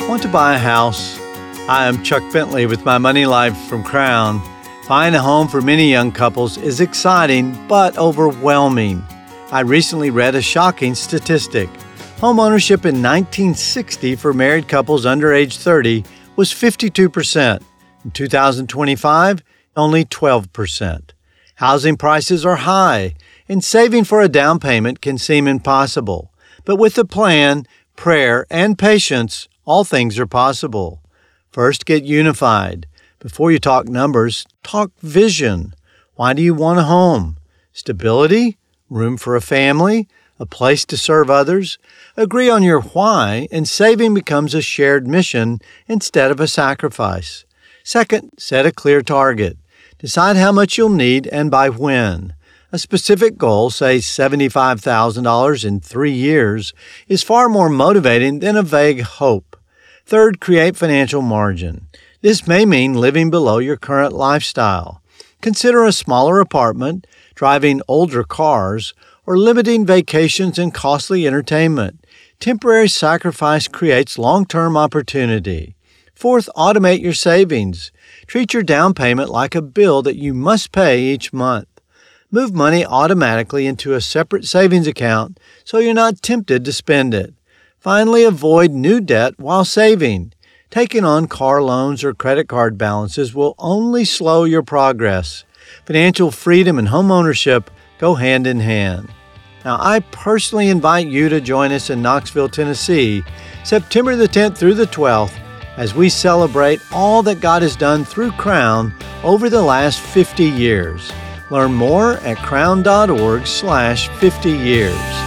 Want to buy a house? Hi, I'm Chuck Bentley with My Money Life from Crown. Buying a home for many young couples is exciting but overwhelming. I recently read a shocking statistic. Home ownership in 1960 for married couples under age 30 was 52%. In 2025, only 12%. Housing prices are high, and saving for a down payment can seem impossible. But with a plan, prayer, and patience, all things are possible. First, get unified. Before you talk numbers, talk vision. Why do you want a home? Stability? Room for a family? A place to serve others? Agree on your why, and saving becomes a shared mission instead of a sacrifice. Second, set a clear target. Decide how much you'll need and by when. A specific goal, say $75,000 in 3 years, is far more motivating than a vague hope. Third, create financial margin. This may mean living below your current lifestyle. Consider a smaller apartment, driving older cars, or limiting vacations and costly entertainment. Temporary sacrifice creates long-term opportunity. Fourth, automate your savings. Treat your down payment like a bill that you must pay each month. Move money automatically into a separate savings account so you're not tempted to spend it. Finally, avoid new debt while saving. Taking on car loans or credit card balances will only slow your progress. Financial freedom and home ownership go hand in hand. Now, I personally invite you to join us in Knoxville, Tennessee, September the 10th through the 12th, as we celebrate all that God has done through Crown over the last 50 years. Learn more at crown.org/50 years.